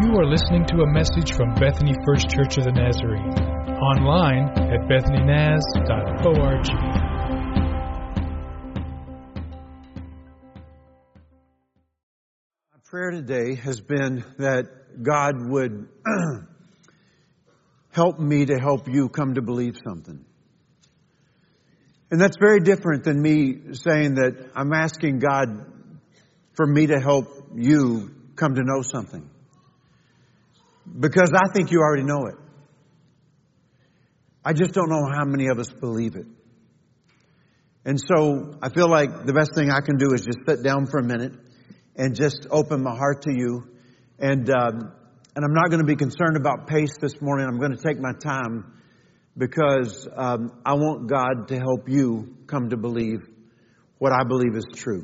You are listening to a message from Bethany First Church of the Nazarene. Online at bethanynaz.org. My prayer today has been that God would help me to help you come to believe something. And that's very different than me saying that I'm asking God for me to help you come to know something. Because I think you already know it. I just don't know how many of us believe it. And so I feel like the best thing I can do is just sit down for a minute and just open my heart to you. And I'm not going to be concerned about pace this morning. I'm going to take my time because I want God to help you come to believe what I believe is true.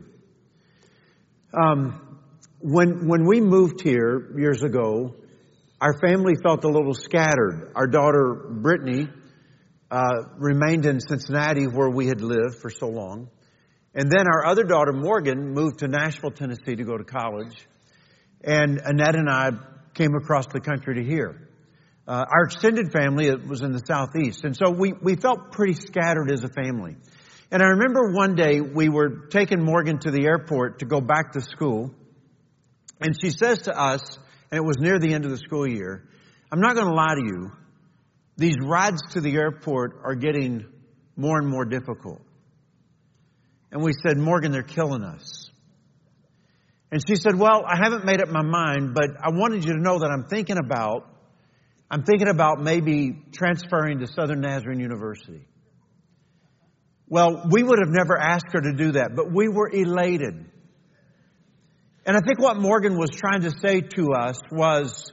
When we moved here years ago, our family felt a little scattered. Our daughter, Brittany, remained in Cincinnati where we had lived for so long. And then our other daughter, Morgan, moved to Nashville, Tennessee to go to college. And Annette and I came across the country to here. Our extended family was in the Southeast. And so we felt pretty scattered as a family. And I remember one day we were taking Morgan to the airport to go back to school. And she says to us, and it was near the end of the school year, I'm not going to lie to you, these rides to the airport are getting more and more difficult. And we said, Morgan, they're killing us. And she said, well, I haven't made up my mind, but I wanted you to know that I'm thinking about maybe transferring to Southern Nazarene University. Well, we would have never asked her to do that, but we were elated. And I think what Morgan was trying to say to us was,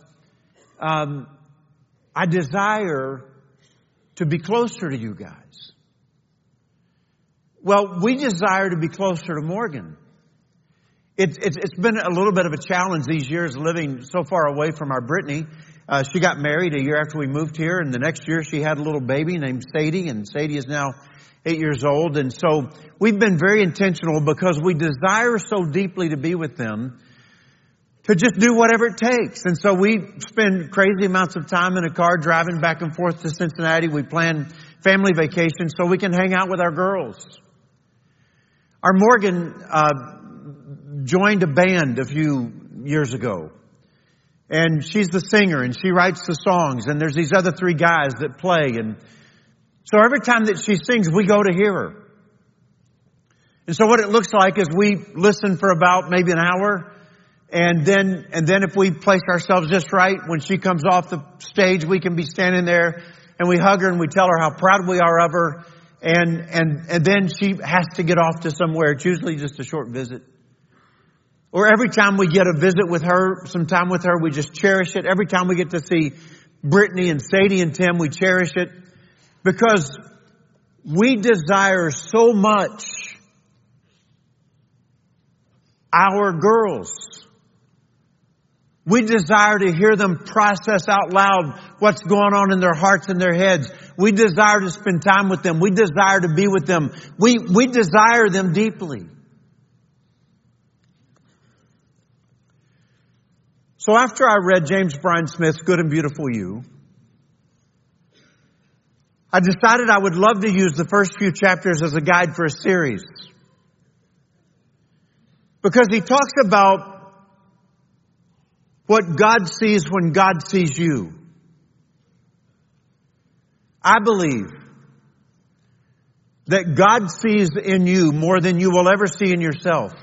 I desire to be closer to you guys. Well, we desire to be closer to Morgan. It's been a little bit of a challenge these years living so far away from our Brittany. She got married a year after we moved here, and the next year she had a little baby named Sadie, and Sadie is now 8 years old. And so we've been very intentional because we desire so deeply to be with them to just do whatever it takes. And so we spend crazy amounts of time in a car driving back and forth to Cincinnati. We plan family vacations so we can hang out with our girls. Our Morgan joined a band a few years ago. And she's the singer and she writes the songs. And there's these other three guys that play. And so every time that she sings, we go to hear her. And so what it looks like is we listen for about maybe an hour. And then if we place ourselves just right, when she comes off the stage, we can be standing there and we hug her and we tell her how proud we are of her. And then she has to get off to somewhere. It's usually just a short visit. Or every time we get a visit with her, some time with her, we just cherish it. Every time we get to see Brittany and Sadie and Tim, we cherish it. Because we desire so much our girls. We desire to hear them process out loud what's going on in their hearts and their heads. We desire to spend time with them. We desire to be with them. We desire them deeply. So after I read James Bryan Smith's Good and Beautiful You, I decided I would love to use the first few chapters as a guide for a series. Because he talks about what God sees when God sees you. I believe that God sees in you more than you will ever see in yourself.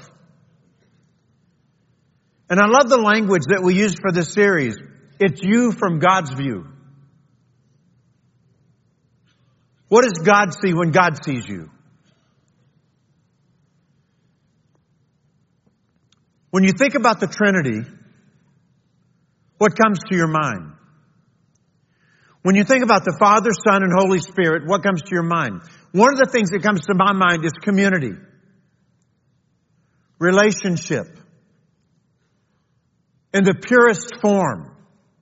And I love the language that we use for this series. It's you from God's view. What does God see when God sees you? When you think about the Trinity, what comes to your mind? When you think about the Father, Son, and Holy Spirit, what comes to your mind? One of the things that comes to my mind is community, relationship, in the purest form.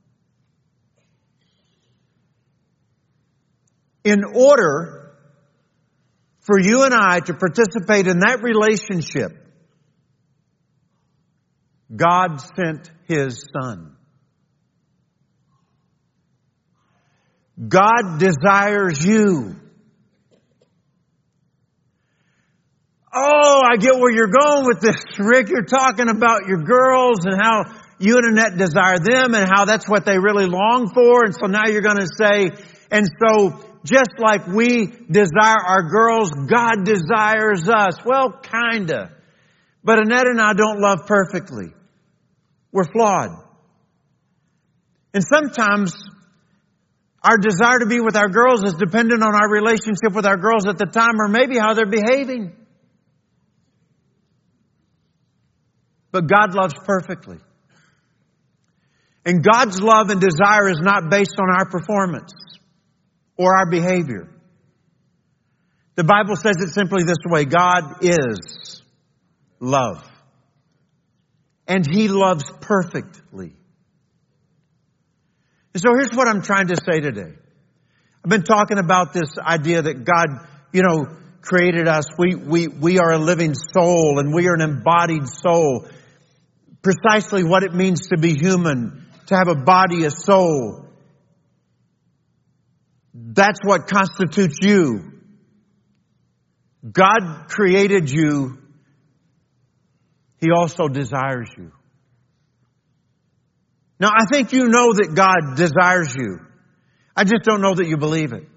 In order for you and I to participate in that relationship, God sent His Son. God desires you. Oh, I get where you're going with this, Rick. You're talking about your girls and how you and Annette desire them and how that's what they really long for. And so now you're going to say, and so just like we desire our girls, God desires us. Well, kinda. But Annette and I don't love perfectly. We're flawed. And sometimes our desire to be with our girls is dependent on our relationship with our girls at the time, or maybe how they're behaving. But God loves perfectly. And God's love and desire is not based on our performance or our behavior. The Bible says it simply this way: God is love. And He loves perfectly. And so here's what I'm trying to say today. I've been talking about this idea that God, created us. We are a living soul, and we are an embodied soul. Precisely what it means to be human, to have a body, a soul. That's what constitutes you. God created you. He also desires you. Now, I think you know that God desires you. I just don't know that you believe it.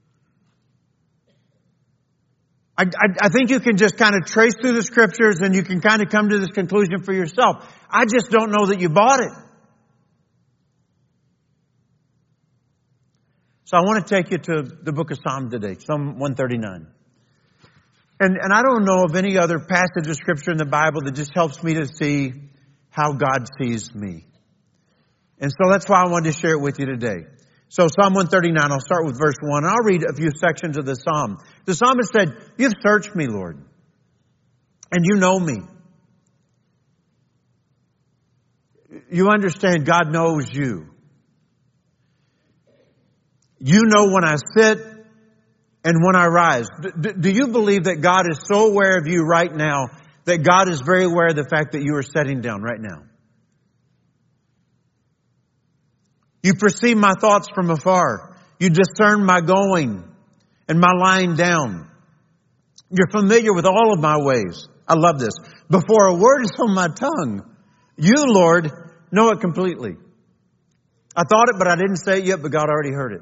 I think you can just kind of trace through the scriptures and you can kind of come to this conclusion for yourself. I just don't know that you bought it. So I want to take you to the book of Psalm today, Psalm 139. And I don't know of any other passage of scripture in the Bible that just helps me to see how God sees me. And so that's why I wanted to share it with you today. So Psalm 139, I'll start with verse 1. I'll read a few sections of the psalm. The psalmist said, "You've searched me, Lord, and you know me." You understand God knows you. You know when I sit and when I rise. Do you believe that God is so aware of you right now that God is very aware of the fact that you are sitting down right now? You perceive my thoughts from afar. You discern my going and my lying down. You're familiar with all of my ways. I love this. Before a word is on my tongue, you, Lord, know it completely. I thought it, but I didn't say it yet, but God already heard it.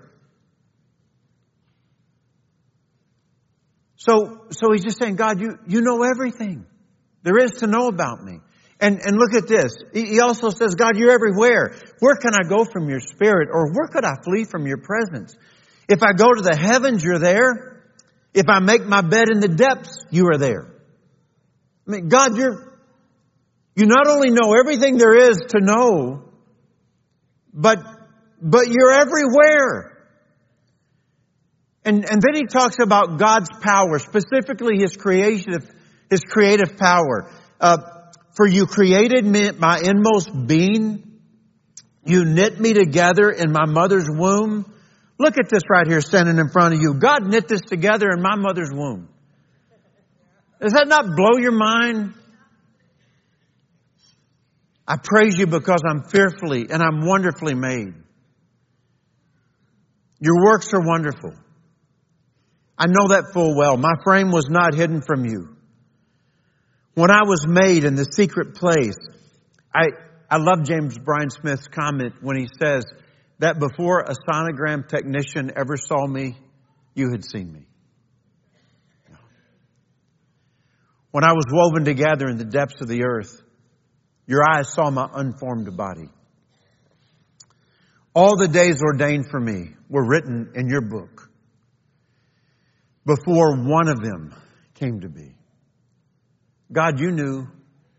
So he's just saying, God, you know everything there is to know about me. And look at this. He also says, God, you're everywhere. Where can I go from your spirit? Or where could I flee from your presence? If I go to the heavens, you're there. If I make my bed in the depths, you are there. I mean, God, you not only know everything there is to know, but you're everywhere. And then he talks about God's power, specifically His creative power. For you created me, my inmost being. You knit me together in my mother's womb. Look at this right here standing in front of you. God knit this together in my mother's womb. Does that not blow your mind? I praise you because I'm fearfully and I'm wonderfully made. Your works are wonderful. I know that full well. My frame was not hidden from you. When I was made in the secret place, I love James Bryan Smith's comment when he says that before a sonogram technician ever saw me, you had seen me. When I was woven together in the depths of the earth, your eyes saw my unformed body. All the days ordained for me were written in your book before one of them came to be. God, you knew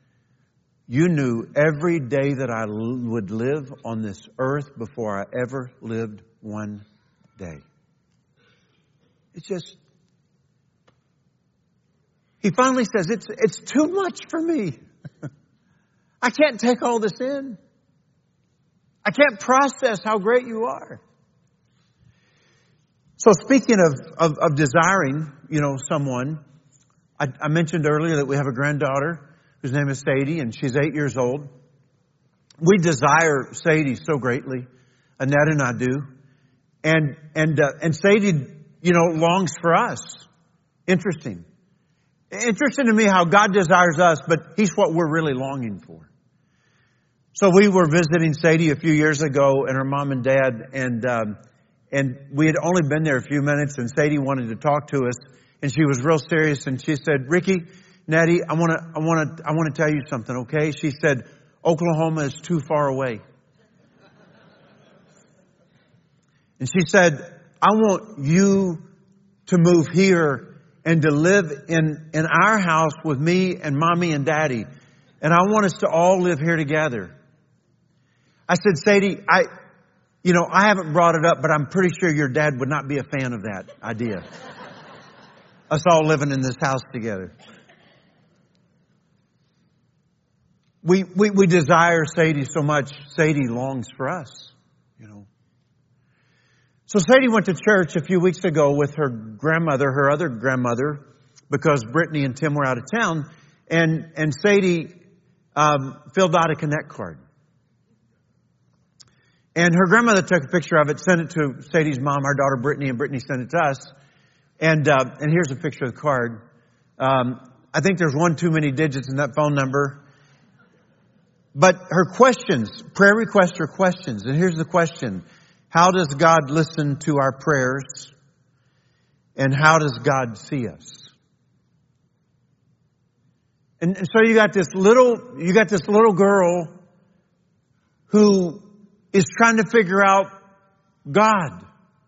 every day that I would live on this earth before I ever lived one day. It's just, he finally says, it's too much for me. I can't take all this in. I can't process how great you are. So speaking of desiring, someone, I mentioned earlier that we have a granddaughter whose name is Sadie, and she's 8 years old. We desire Sadie so greatly. Annette and I do. And Sadie, longs for us. Interesting to me how God desires us, but He's what we're really longing for. So we were visiting Sadie a few years ago and her mom and dad, and we had only been there a few minutes, and Sadie wanted to talk to us, and she was real serious, and she said, "Ricky, Natty, I want to tell you something, okay?" She said, "Oklahoma is too far away." And she said, "I want you to move here and to live in our house with me and Mommy and Daddy. And I want us to all live here together." I said, "Sadie, I haven't brought it up, but I'm pretty sure your dad would not be a fan of that idea. Us all living in this house together." We desire Sadie so much. Sadie longs for us, So Sadie went to church a few weeks ago with her grandmother, her other grandmother, because Brittany and Tim were out of town. And Sadie filled out a Connect card. And her grandmother took a picture of it, sent it to Sadie's mom, our daughter Brittany, and Brittany sent it to us. And here's a picture of the card. I think there's one too many digits in that phone number. But her questions, prayer requests are questions. And here's the question. How does God listen to our prayers? And how does God see us? And so you got this little girl who is trying to figure out God.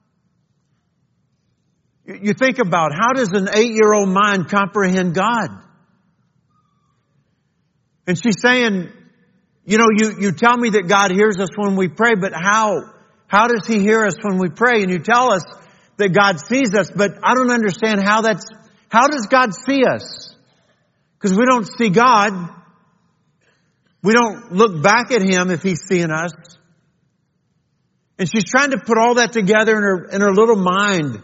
You think about, how does an 8-year-old mind comprehend God? And she's saying, you tell me that God hears us when we pray, but how? How does He hear us when we pray? And you tell us that God sees us, but I don't understand how does God see us? Because we don't see God. We don't look back at Him if He's seeing us. And she's trying to put all that together in her little mind,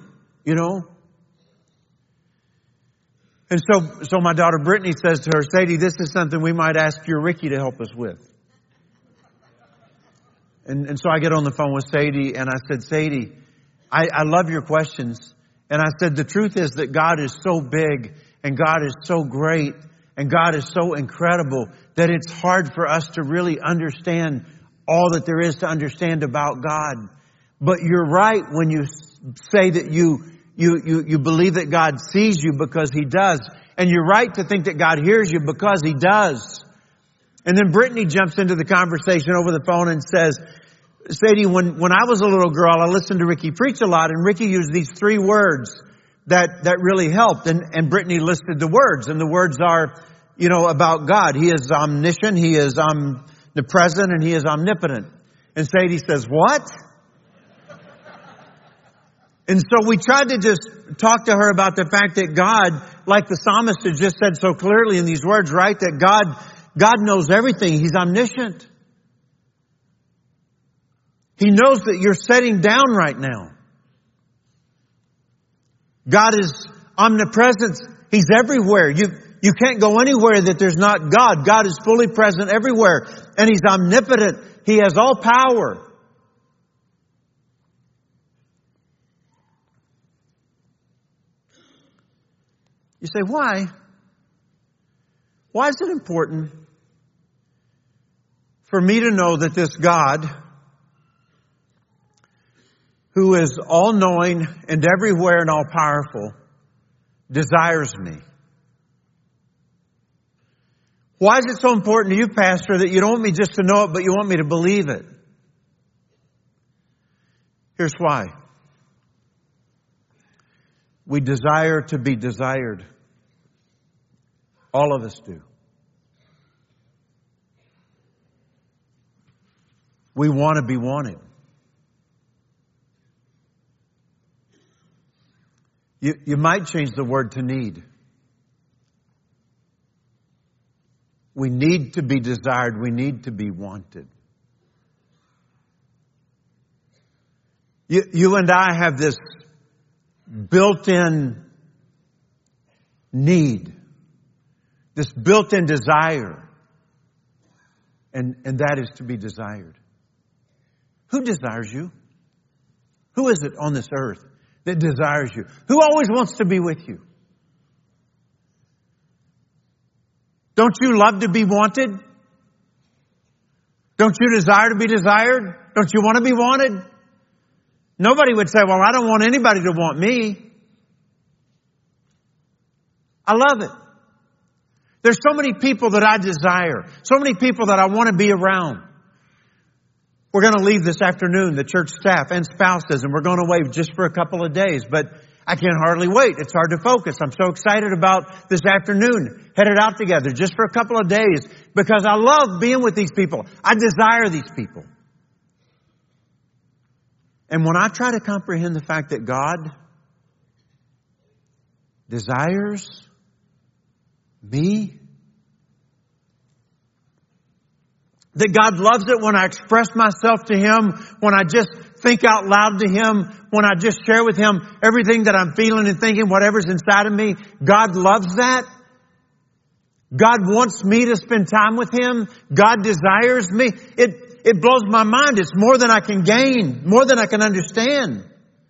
And so my daughter Brittany says to her, "Sadie, this is something we might ask your Ricky to help us with." And so I get on the phone with Sadie and I said, "Sadie, I love your questions." And I said, "The truth is that God is so big and God is so great and God is so incredible that it's hard for us to really understand all that there is to understand about God. But you're right when you say that you believe that God sees you, because He does. And you're right to think that God hears you, because He does." And then Brittany jumps into the conversation over the phone and says, "Sadie, when I was a little girl, I listened to Ricky preach a lot, and Ricky used these 3 words that really helped." And Brittany listed the words, and the words are, about God. He is omniscient, He is omnipresent, and He is omnipotent. And Sadie says, "What?" And so we tried to just talk to her about the fact that God, like the psalmist has just said so clearly in these words, right? That God knows everything. He's omniscient. He knows that you're sitting down right now. God is omnipresent. He's everywhere. You can't go anywhere that there's not God. God is fully present everywhere. And He's omnipotent. He has all power. You say, why? Why is it important for me to know that this God, who is all-knowing and everywhere and all-powerful, desires me? Why is it so important to you, Pastor, that you don't want me just to know it, but you want me to believe it? Here's why. We desire to be desired. All of us do. We want to be wanted. You might change the word to need. We need to be desired. We need to be wanted. You and I have this built-in need, this built-in desire, and that is to be desired. Who desires you? Who is it on this earth that desires you? Who always wants to be with you? Don't you love to be wanted? Don't you desire to be desired? Don't you want to be wanted? Nobody would say, well, I don't want anybody to want me. I love it. There's so many people that I desire. So many people that I want to be around. We're going to leave this afternoon, the church staff and spouses, and we're going away just for a couple of days. But I can't hardly wait. It's hard to focus. I'm so excited about this afternoon, headed out together just for a couple of days because I love being with these people. I desire these people. And when I try to comprehend the fact that God desires me, that God loves it when I express myself to Him, when I just think out loud to Him, when I just share with Him everything that I'm feeling and thinking, whatever's inside of me. God loves that. God wants me to spend time with Him. God desires me. It blows my mind. It's more than I can gain, more than I can understand.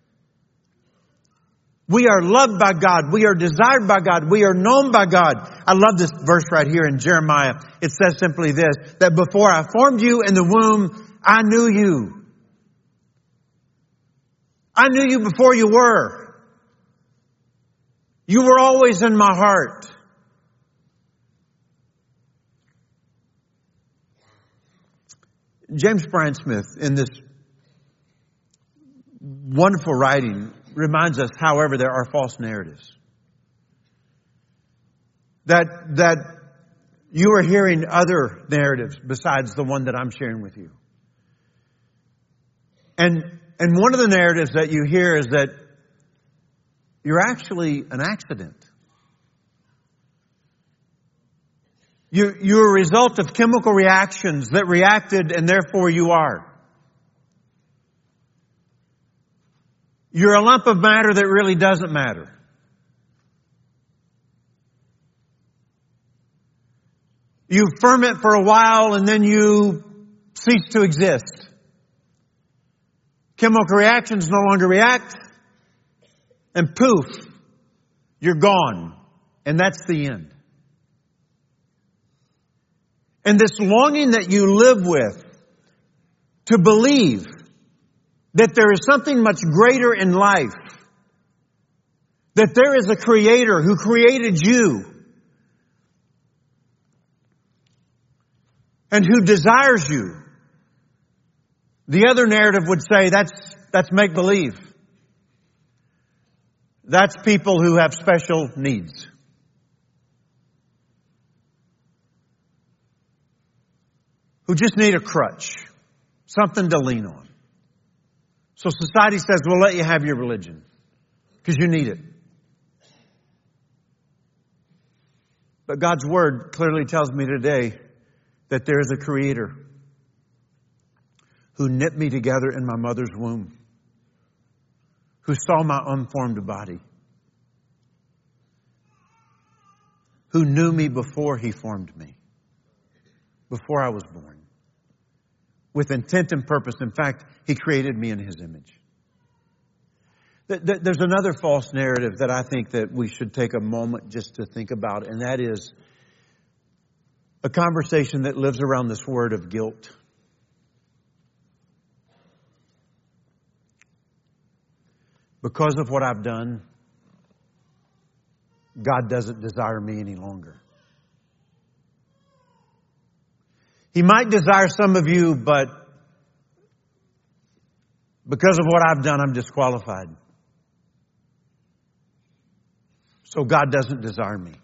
We are loved by God. We are desired by God. We are known by God. I love this verse right here in Jeremiah. It says simply this, that before I formed you in the womb, I knew you. I knew you before you were. You were always in my heart. James Bryan Smith, in this wonderful writing, reminds us, however, there are false narratives. That you are hearing other narratives besides the one that I'm sharing with you. And one of the narratives that you hear is that you're actually an accident. You're a result of chemical reactions that reacted and therefore you are. You're a lump of matter that really doesn't matter. You ferment for a while and then you cease to exist. Chemical reactions no longer react. And poof, you're gone. And that's the end. And this longing that you live with to believe that there is something much greater in life, that there is a Creator who created you and who desires you. The other narrative would say that's make-believe. That's people who have special needs. Who just need a crutch, something to lean on. So society says, we'll let you have your religion because you need it. But God's Word clearly tells me today that there is a Creator who knit me together in my mother's womb, who saw my unformed body, who knew me before He formed me, before I was born, with intent and purpose. In fact, He created me in His image. There's another false narrative that I think that we should take a moment just to think about, and that is a conversation that lives around this word of guilt. Because of what I've done, God doesn't desire me any longer. He might desire some of you, but because of what I've done, I'm disqualified. So God doesn't desire me.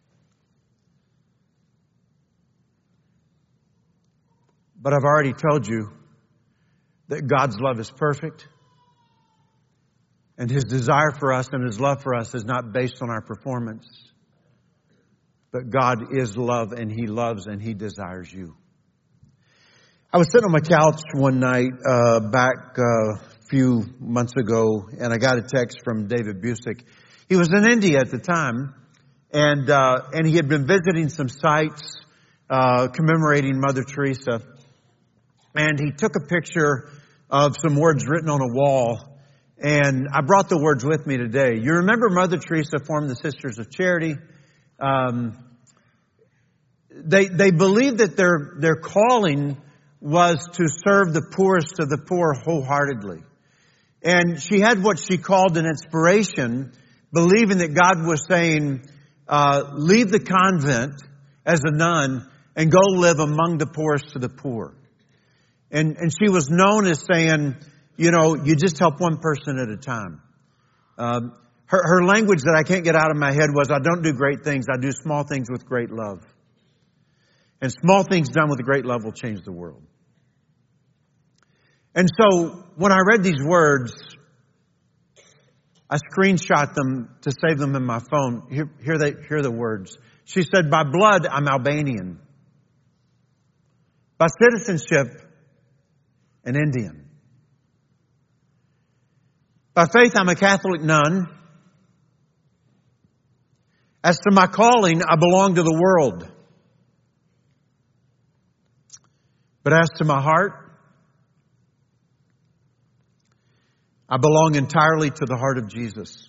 But I've already told you that God's love is perfect. And His desire for us and His love for us is not based on our performance. But God is love and He loves and He desires you. I was sitting on my couch one night back a few months ago, and I got a text from David Busick. He was in India at the time, and he had been visiting some sites commemorating Mother Teresa. And he took a picture of some words written on a wall, And I brought the words with me today. You remember Mother Teresa formed the Sisters of Charity. They believed that their calling was to serve the poorest of the poor wholeheartedly. And she had what she called an inspiration, believing that God was saying, leave the convent as a nun and go live among the poorest of the poor. And she was known as saying, you just help one person at a time. Her language that I can't get out of my head was, I don't do great things, I do small things with great love. And small things done with great love will change the world. And so when I read these words, I screenshot them to save them in my phone. Here are the words. She said, by blood, I'm Albanian. By citizenship, an Indian. By faith, I'm a Catholic nun. As to my calling, I belong to the world. But as to my heart, I belong entirely to the heart of Jesus.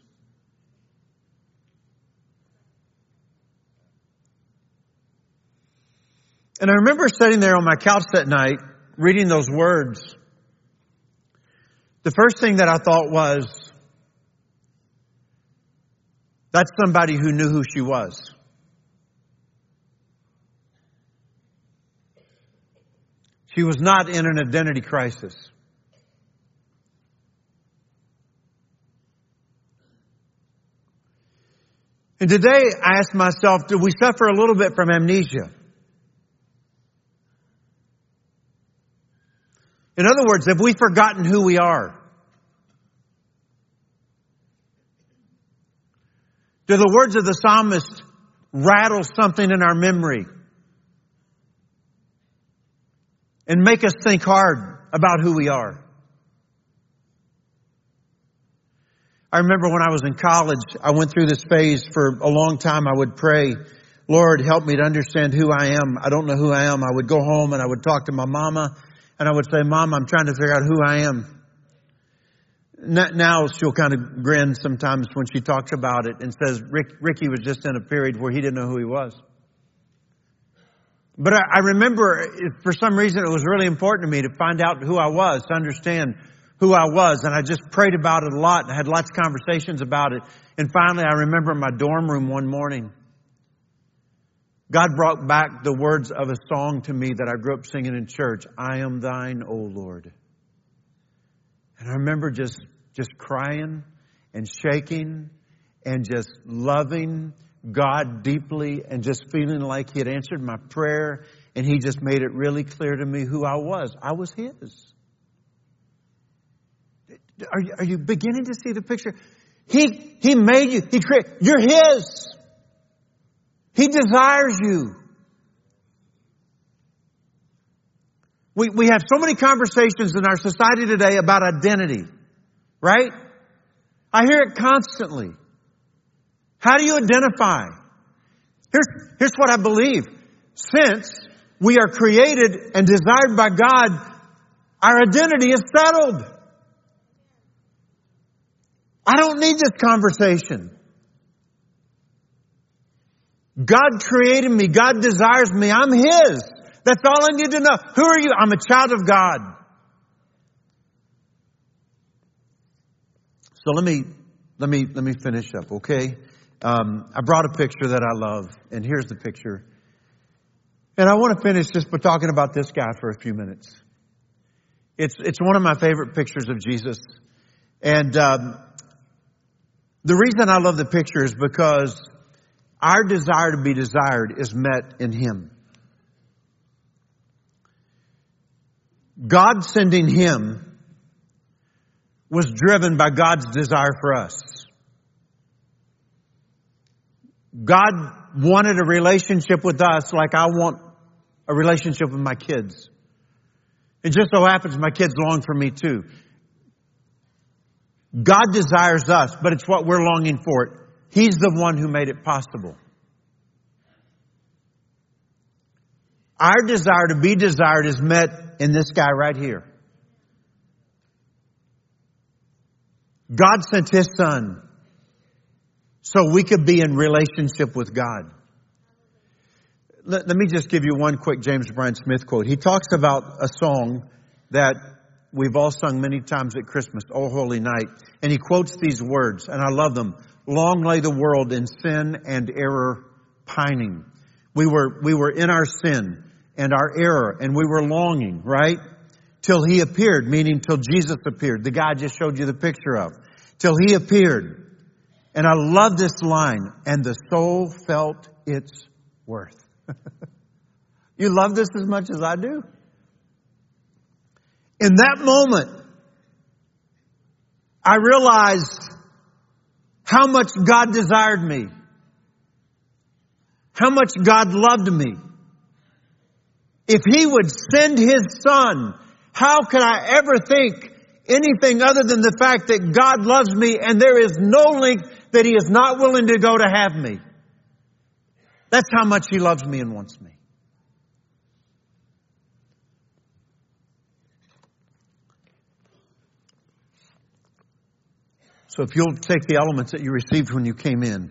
And I remember sitting there on my couch that night, reading those words. The first thing that I thought was, that's somebody who knew who she was. She was not in an identity crisis. And today I ask myself, do we suffer a little bit from amnesia? In other words, have we forgotten who we are? Do the words of the psalmist rattle something in our memory and make us think hard about who we are? I remember when I was in college, I went through this phase for a long time. I would pray, Lord, help me to understand who I am. I don't know who I am. I would go home and I would talk to my mama and I would say, Mom, I'm trying to figure out who I am. Now she'll kind of grin sometimes when she talks about it and says, Ricky was just in a period where he didn't know who he was. But I remember, for some reason, it was really important to me to find out who I was, to understand who I was. And I just prayed about it a lot and had lots of conversations about it. And finally, I remember in my dorm room one morning, God brought back the words of a song to me that I grew up singing in church. I am thine, O Lord. And I remember just crying and shaking and just loving God deeply and just feeling like He had answered my prayer and He just made it really clear to me who I was. I was His. Are you beginning to see the picture? He made you. He created. You're His. He desires you. We have so many conversations in our society today about identity, right? I hear it constantly. How do you identify? Here's what I believe. Since we are created and desired by God, our identity is settled. I don't need this conversation. God created me. God desires me. I'm His. That's all I need to know. Who are you? I'm a child of God. So let me finish up, okay? I brought a picture that I love, and here's the picture. And I want to finish just by talking about this guy for a few minutes. It's one of my favorite pictures of Jesus. And the reason I love the picture is because our desire to be desired is met in Him. God sending Him was driven by God's desire for us. God wanted a relationship with us like I want a relationship with my kids. It just so happens my kids long for me too. God desires us, but it's what we're longing for. He's the one who made it possible. Our desire to be desired is met in this guy right here. God sent His Son so we could be in relationship with God. Let me just give you one quick James Bryan Smith quote. He talks about a song that we've all sung many times at Christmas, O Holy Night. And he quotes these words, and I love them. Long lay the world in sin and error pining. We were in our sin and our error, and we were longing, right? Till He appeared, meaning till Jesus appeared. The guy I just showed you the picture of. Till He appeared. And I love this line, and the soul felt its worth. You love this as much as I do? In that moment, I realized how much God desired me. How much God loved me. If He would send His Son, how could I ever think anything other than the fact that God loves me and there is no length that He is not willing to go to have me? That's how much He loves me and wants me. So if you'll take the elements that you received when you came in.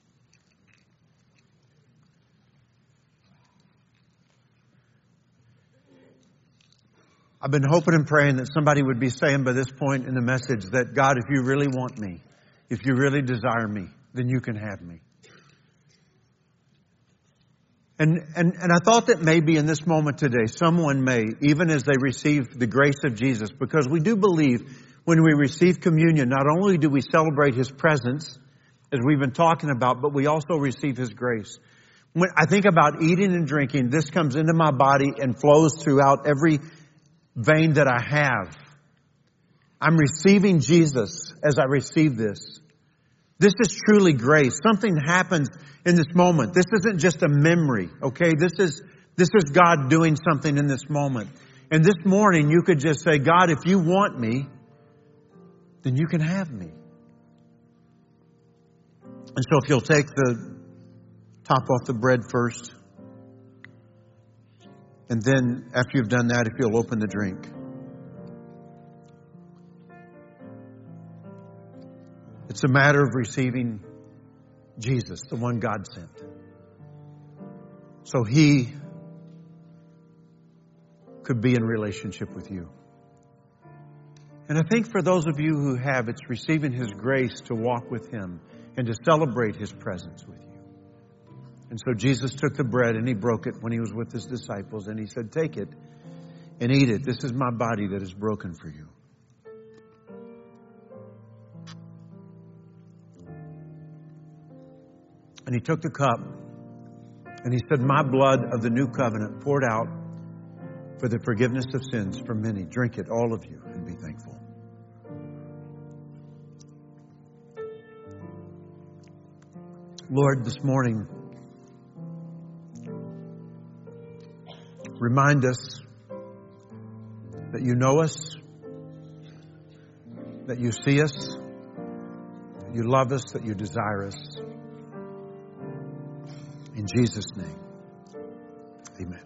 I've been hoping and praying that somebody would be saying by this point in the message that, God, if you really want me, if you really desire me, then you can have me. And I thought that maybe in this moment today, someone may, even as they receive the grace of Jesus, because we do believe when we receive communion, not only do we celebrate His presence, as we've been talking about, but we also receive His grace. When I think about eating and drinking, this comes into my body and flows throughout every vein that I have. I'm receiving Jesus as I receive this. This is truly grace. Something happens in this moment. This isn't just a memory, okay? This is God doing something in this moment. And this morning you could just say, God, if you want me, then you can have me. And so if you'll take the top off the bread first, and then after you've done that, if you'll open the drink. It's a matter of receiving Jesus, the one God sent. So He could be in relationship with you. And I think for those of you who have, it's receiving His grace to walk with Him and to celebrate His presence with you. And so Jesus took the bread and He broke it when He was with His disciples. And He said, take it and eat it. This is my body that is broken for you. And He took the cup and He said, my blood of the new covenant poured out for the forgiveness of sins for many. Drink it, all of you, and be thankful. Lord, this morning, remind us that you know us, that you see us, that you love us, that you desire us. In Jesus' name, amen.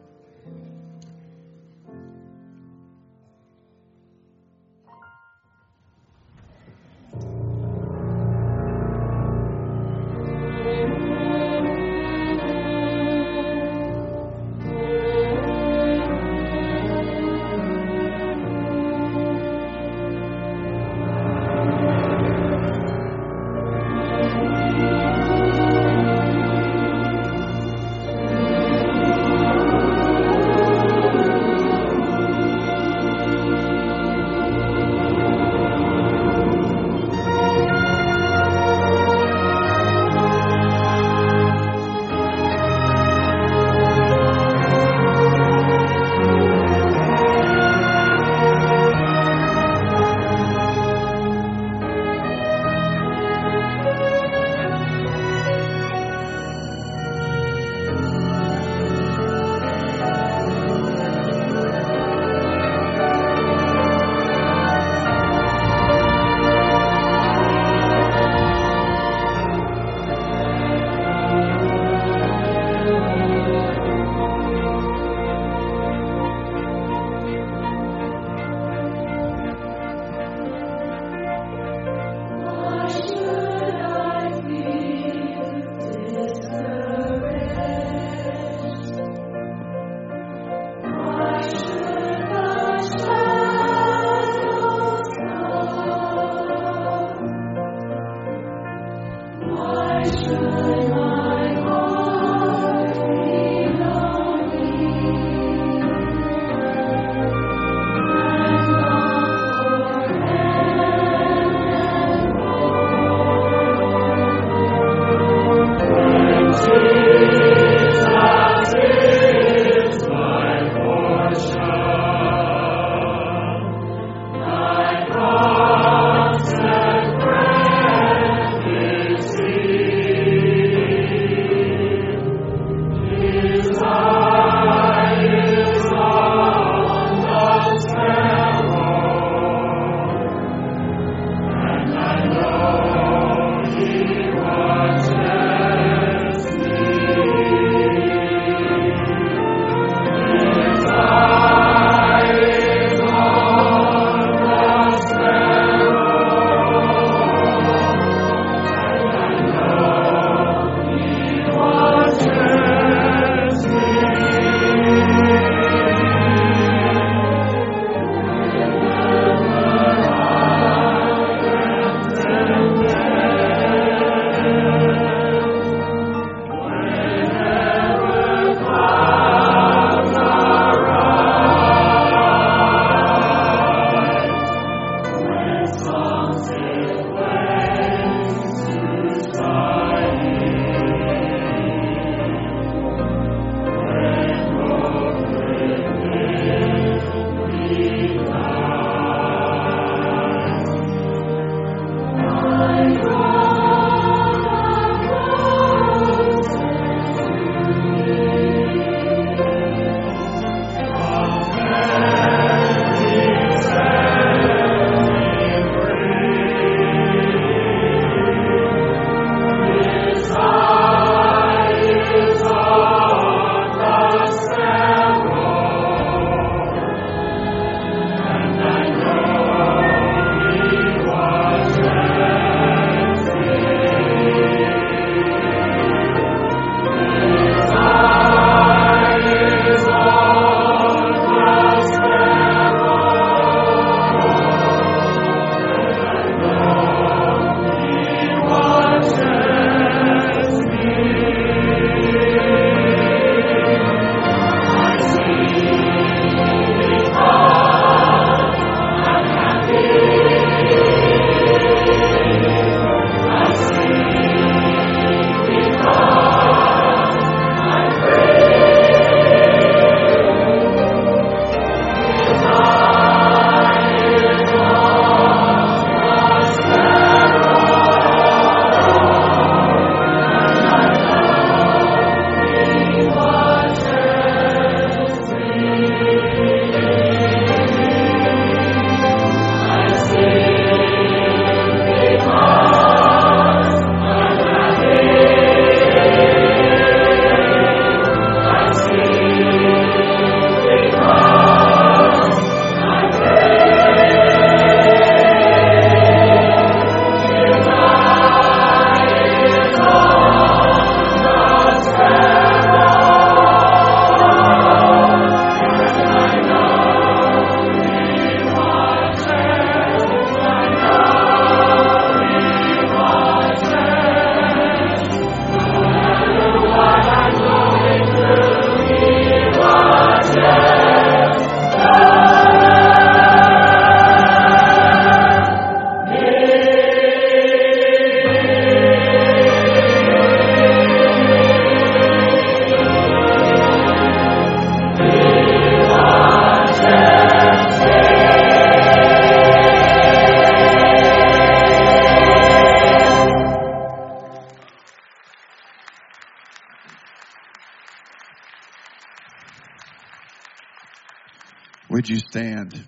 Would you stand?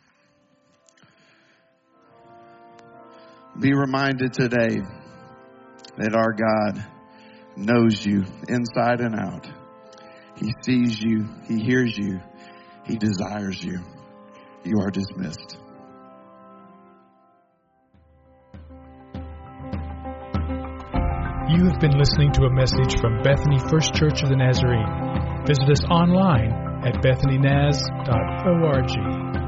Be reminded today that our God knows you inside and out. He sees you. He hears you. He desires you. You are dismissed. You have been listening to a message from Bethany First Church of the Nazarene. Visit us online at bethanynaz.org.